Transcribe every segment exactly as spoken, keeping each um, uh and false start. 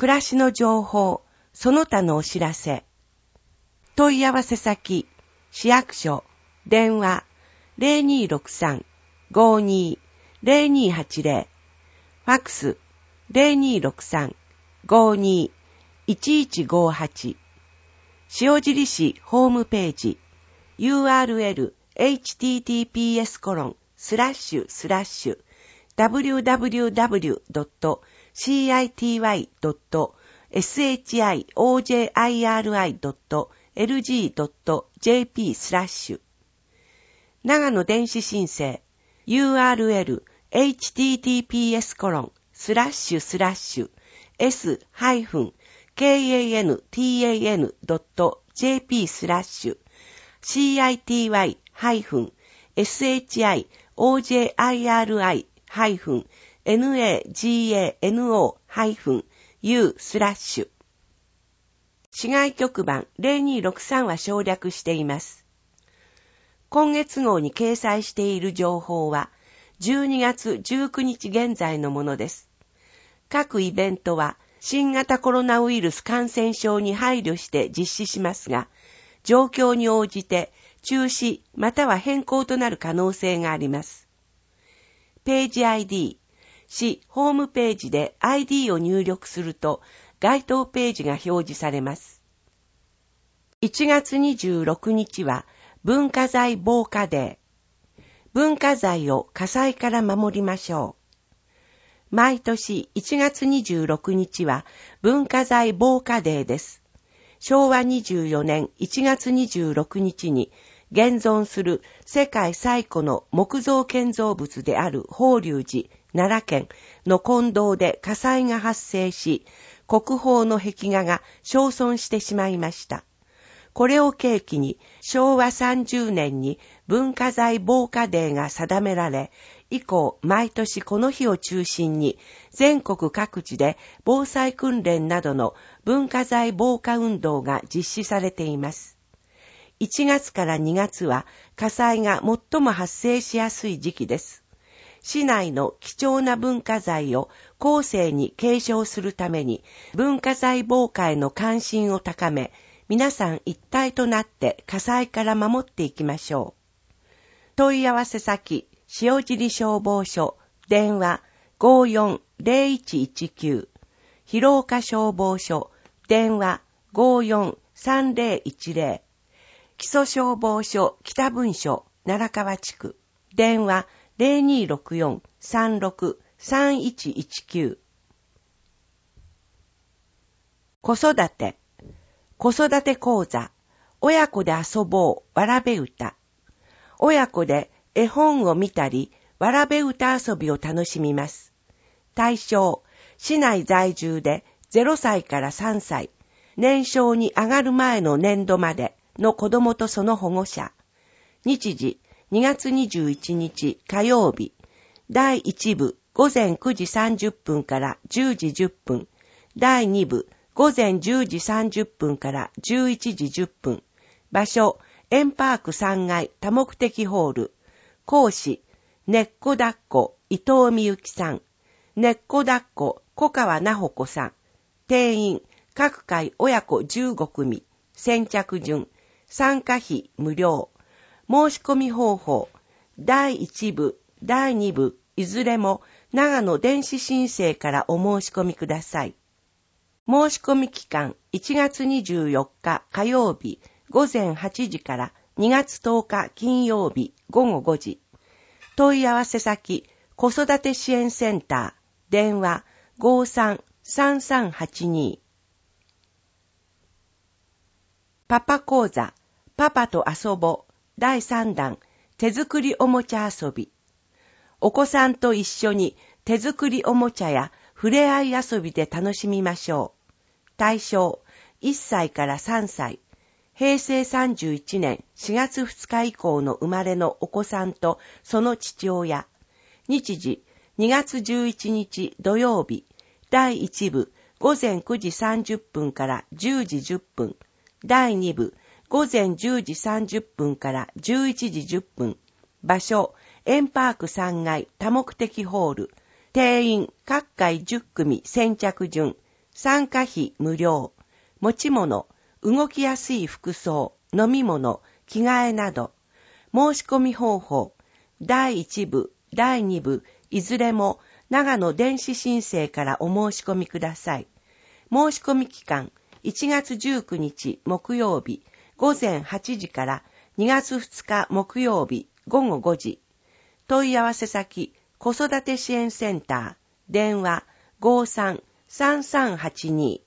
暮らしの情報、その他のお知らせ。問い合わせ先、市役所、電話 ゼロにーろくさん ごーにー ゼロにーはちゼロ、ファックス ゼロにーろくさん ごーにー いちいちごーはち、塩尻市ホームページ ユーアールエル エイチティーティーピーエス コロンスラッシュスラッシュ ダブリューダブリューダブリュードットシーアイティーワイドットエスエイチアイオージェーアイアールアイドットエルジードットジェーピー スラッシュ長野電子申請 ユーアールエル エイチティーティーピーエス コロンスラッシュスラッシュ エス ハイフン ケーエーエヌティーエーエヌ ドット ジェーピー スラッシュ シーアイティーワイ ハイフン エスエイチアイオージェーアイアールアイ ハイフン エヌエージーエーエヌオー ハイフン ユー スラッシュ市外局番ゼロにーろくさんは省略しています。今月号に掲載している情報はじゅうにがつじゅうくにち現在のものです。各イベントは新型コロナウイルス感染症に配慮して実施しますが、状況に応じて中止または変更となる可能性があります。ページ アイディー、市ホームページで アイディー を入力すると該当ページが表示されます。いちがつにじゅうろくにちは文化財防火デー。文化財を火災から守りましょう。毎年いちがつにじゅうろくにちは文化財防火デーです。しょうわにじゅうよねんいちがつにじゅうろくにちに現存する世界最古の木造建造物である法隆寺、奈良県の金堂で火災が発生し、国宝の壁画が焼損してしまいました。これを契機にしょうわさんじゅうねんに文化財防火デーが定められ、以降毎年この日を中心に全国各地で防災訓練などの文化財防火運動が実施されています。いちがつからにがつは火災が最も発生しやすい時期です。市内の貴重な文化財を後世に継承するために文化財防火への関心を高め、皆さん一体となって火災から守っていきましょう。問い合わせ先、塩尻消防署、電話 ごーよんゼロいちいちきゅう、広岡消防署、電話 ごーよんさんゼロいちゼロ、木曽消防署北分署奈良川地区、電話ゼロにーろくよん さんろく さんいちいちきゅう。子育て、子育て講座、親子で遊ぼうわらべ歌。親子で絵本を見たり、わらべ歌遊びを楽しみます。対象、市内在住でゼロさいからさんさい、年少に上がる前の年度までの子供とその保護者。日時、にがつにじゅういちにち火曜日。だいいちぶ、ごぜんくじさんじゅっぷんからじゅうじじゅっぷん。だいにぶ、ごぜんじゅうじさんじゅっぷんからじゅういちじじゅっぷん。場所、エンパークさんがい多目的ホール。講師、ねっこだっこ伊藤美幸さん。ねっこだっこ小川奈穂子さん。定員、各回親子じゅうごくみ。先着順。参加費無料。申し込み方法。だいいちぶ、だいにぶ、いずれも長野電子申請からお申し込みください。申し込み期間いちがつにじゅうよっか火曜日ごぜんはちじからにがつとおか金曜日ごごごじ。問い合わせ先、子育て支援センター、電話 ごーさんさんさんはちに。パパ講座、パパと遊ぼうだいさんだん、手作りおもちゃ遊び。お子さんと一緒に手作りおもちゃやふれあい遊びで楽しみましょう。対象、いっさいからさんさい。へいせいさんじゅういちねんしがつふつか以降の生まれのお子さんとその父親。日時、にがつじゅういちにち土曜日。だいいちぶ、ごぜんくじさんじゅっぷんからじゅうじじゅっぷん。だいにぶ、ごぜんじゅうじさんじゅっぷんからじゅういちじじゅっぷん。場所、エンパークさんがい多目的ホール。定員、各回じゅっくみ先着順。 参加費無料。持ち物、動きやすい服装、飲み物、着替えなど。申し込み方法、だいいち部、だいに部、いずれも長野電子申請からお申し込みください。申し込み期間、いちがつじゅうくにち木曜日、ごぜんはちじからにがつふつか木曜日、ごごごじ。問い合わせ先、子育て支援センター、電話 ごーさんさんさんはちに。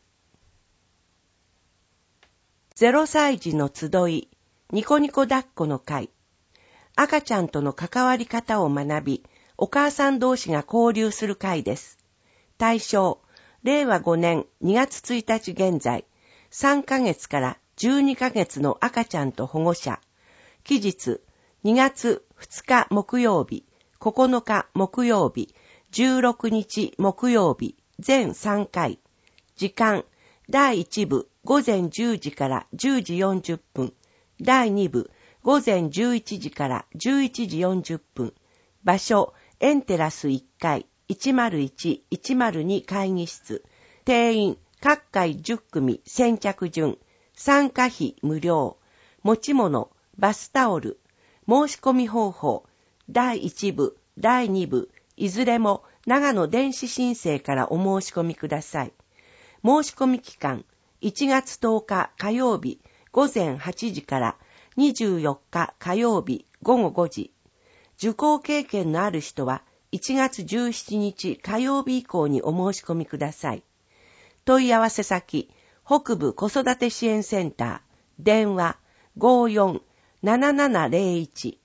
ゼロさい児の集い、ニコニコ抱っこの会。赤ちゃんとの関わり方を学び、お母さん同士が交流する会です。対象、れいわごねんにがつついたち現在、さんかげつからじゅうにかげつの赤ちゃんと保護者。期日、にがつふつか木曜日、ここのか木曜日、じゅうろくにち木曜日、全さんかい。時間、だいいち部、ごぜんじゅうじからじゅうじよんじゅっぷん。だいに部、ごぜんじゅういちじからじゅういちじよんじゅっぷん。場所、エンテラスいっかい、いちまるいち、いちまるに会議室。定員、各回じゅっくみ、先着順。参加費無料。持ち物、バスタオル。申し込み方法、だいいち部、だいに部、いずれも長野電子申請からお申し込みください。申し込み期間、いちがつとおか火曜日、ごぜんはちじからにじゅうよっか火曜日、ごごごじ。受講経験のある人はいちがつじゅうしちにち火曜日以降にお申し込みください。問い合わせ先、北部子育て支援センター、電話 ごーよんななななぜろいち。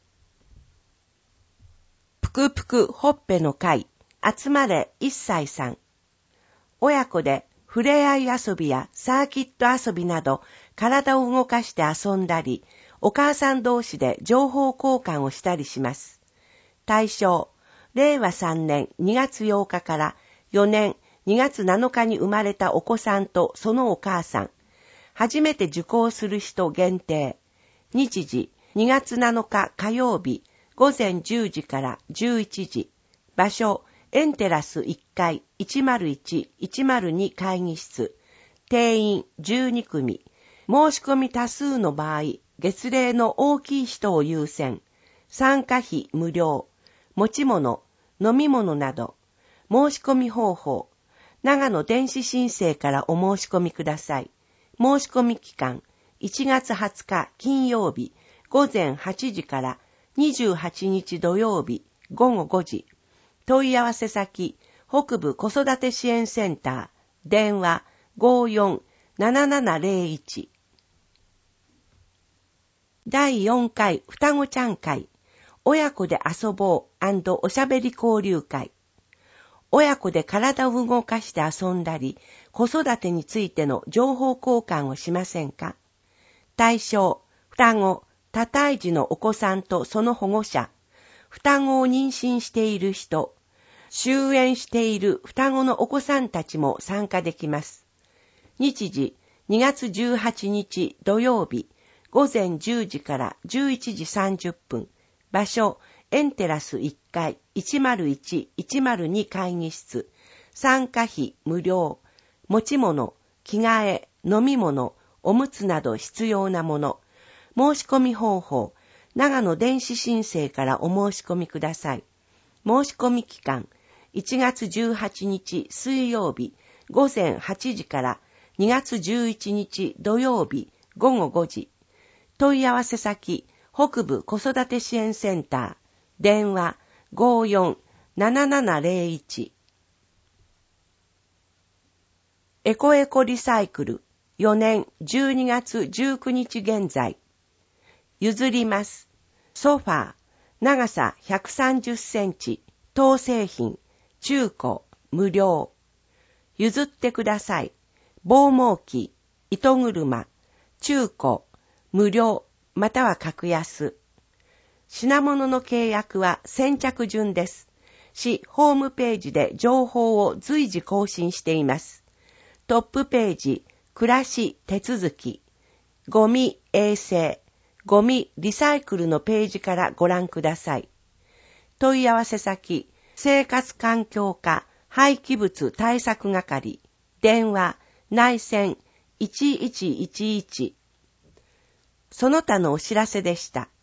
ぷくぷくほっぺの会、集まれいっさいさん。親子でふれあい遊びやサーキット遊びなど体を動かして遊んだり、お母さん同士で情報交換をしたりします。対象、れいわさんねんにがつようかからよねんにがつなのかに生まれたお子さんとそのお母さん。初めて受講する人限定。日時、にがつなのか火曜日、ごぜんじゅうじからじゅういちじ。場所、エンテラスいっかい、いちまるいち、いちまるに会議室。定員じゅうにくみ。申し込み多数の場合、月齢の大きい人を優先。参加費無料。持ち物、飲み物など。申し込み方法。長野電子申請からお申し込みください。申し込み期間、いちがつはつか金曜日、ごぜんはちじからにじゅうはちにち土曜日、ごごごじ。問い合わせ先、北部子育て支援センター、電話 ごーよんななななぜろいち。だいよんかい双子ちゃん会、親子で遊ぼう&おしゃべり交流会。親子で体を動かして遊んだり、子育てについての情報交換をしませんか？対象、双子、多胎児のお子さんとその保護者、双子を妊娠している人、終園している双子のお子さんたちも参加できます。日時、にがつじゅうはちにち土曜日、ごぜんじゅうじからじゅういちじさんじゅっぷん。場所、エンテラスいっかい、いちまるいち、いちまるに会議室。参加費無料。持ち物、着替え、飲み物、おむつなど必要なもの。申し込み方法、長野電子申請からお申し込みください。申し込み期間、いちがつじゅうはちにち水曜日、ごぜんはちじからにがつじゅういちにち土曜日、ごごごじ。問い合わせ先、北部子育て支援センター、電話 ごーよんななななぜろいち。エコエコリサイクル、よねんじゅうにがつじゅうくにち現在。譲ります。ソファー、長さひゃくさんじゅっセンチ、当製品、中古、無料。譲ってください。防毛器、糸車、中古、無料、または格安。品物の契約は先着順です。市ホームページで情報を随時更新しています。トップページ、暮らし手続き、ゴミ衛生、ゴミリサイクルのページからご覧ください。問い合わせ先、生活環境課廃棄物対策係、 電話、内線いちいちいちいち。その他のお知らせでした。